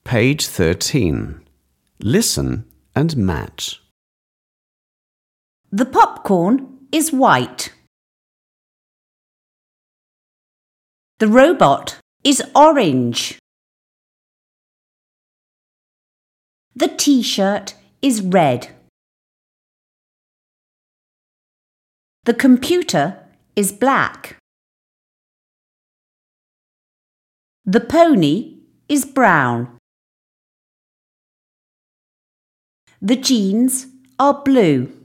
Page 13. Listen and match. The popcorn is white. The robot is orange. The T-shirt is red. The computer is black. The pony is brown. The jeans are blue.